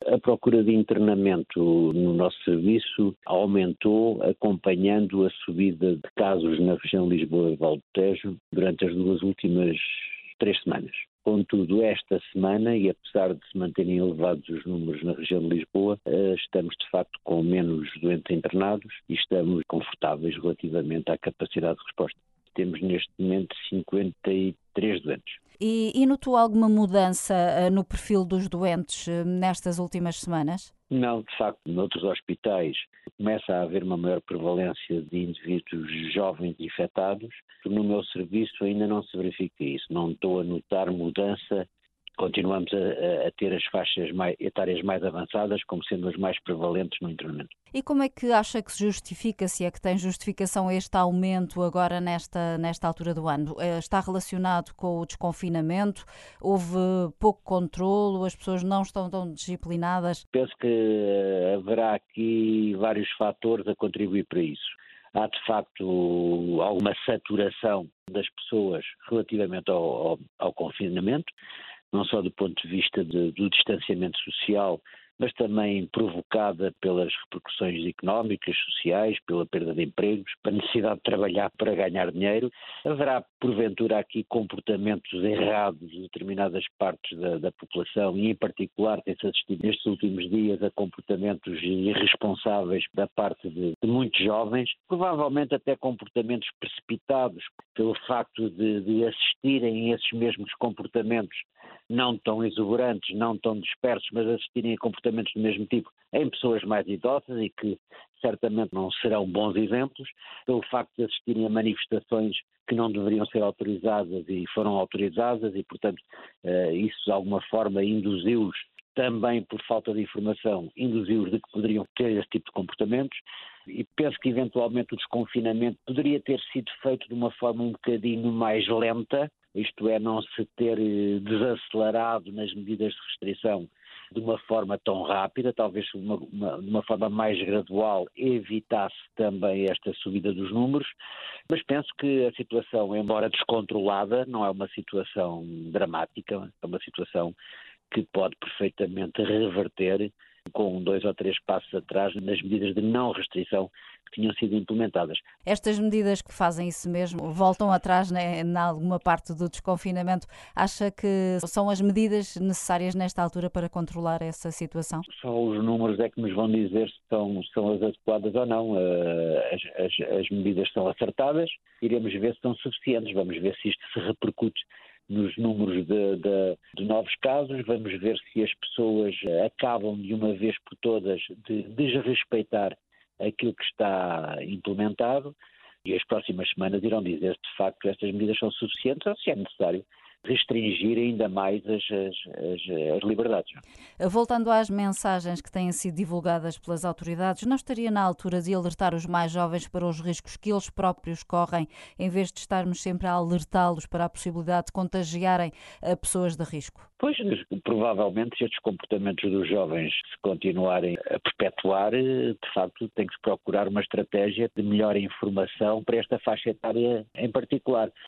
A procura de internamento no nosso serviço aumentou acompanhando a subida de casos na região de Lisboa e Valdo Tejo durante as duas últimas 3 semanas. Contudo, esta semana, e apesar de se manterem elevados os números na região de Lisboa, estamos de facto com menos doentes internados e estamos confortáveis relativamente à capacidade de resposta. Temos neste momento 53 doentes. E notou alguma mudança no perfil dos doentes nestas últimas semanas? Não, de facto, noutros hospitais começa a haver uma maior prevalência de indivíduos jovens infectados. No meu serviço ainda não se verifica isso, não estou a notar mudança. Continuamos a ter as faixas etárias mais avançadas como sendo as mais prevalentes no internamento. E como é que acha que se justifica, se é que tem justificação este aumento agora nesta altura do ano? Está relacionado com o desconfinamento? Houve pouco controlo? As pessoas não estão tão disciplinadas? Penso que haverá aqui vários fatores a contribuir para isso. Há, de facto, alguma saturação das pessoas relativamente ao confinamento, não só do ponto de vista do distanciamento social, mas também provocada pelas repercussões económicas, sociais, pela perda de empregos, pela necessidade de trabalhar para ganhar dinheiro. Haverá, porventura, aqui comportamentos errados de determinadas partes da população e, em particular, tem-se assistido nestes últimos dias a comportamentos irresponsáveis da parte de muitos jovens, provavelmente até comportamentos precipitados pelo facto de assistirem a esses mesmos comportamentos não tão exuberantes, não tão dispersos, mas assistirem a comportamentos do mesmo tipo em pessoas mais idosas e que certamente não serão bons exemplos, pelo facto de assistirem a manifestações que não deveriam ser autorizadas e foram autorizadas e, portanto, isso de alguma forma induziu-os também por falta de informação, induziu-os de que poderiam ter esse tipo de comportamentos e penso que eventualmente o desconfinamento poderia ter sido feito de uma forma um bocadinho mais lenta, isto é, não se ter desacelerado nas medidas de restrição de uma forma tão rápida, talvez de uma forma mais gradual evitasse também esta subida dos números, mas penso que a situação, embora descontrolada, não é uma situação dramática, é uma situação que pode perfeitamente reverter com 2 ou 3 passos atrás nas medidas de não restrição que tinham sido implementadas. Estas medidas que fazem isso mesmo, voltam atrás em alguma parte do desconfinamento, acha que são as medidas necessárias nesta altura para controlar essa situação? Só os números é que nos vão dizer se são as adequadas ou não. As medidas são acertadas, iremos ver se são suficientes, vamos ver se isto se repercute nos números de novos casos, vamos ver se as pessoas acabam de uma vez por todas de desrespeitar aquilo que está implementado e as próximas semanas irão dizer se de facto estas medidas são suficientes ou se é necessário restringir ainda mais as liberdades. Voltando às mensagens que têm sido divulgadas pelas autoridades, não estaria na altura de alertar os mais jovens para os riscos que eles próprios correm, em vez de estarmos sempre a alertá-los para a possibilidade de contagiarem pessoas de risco? Pois, provavelmente, se estes comportamentos dos jovens se continuarem a perpetuar, de facto, tem que se procurar uma estratégia de melhor informação para esta faixa etária em particular.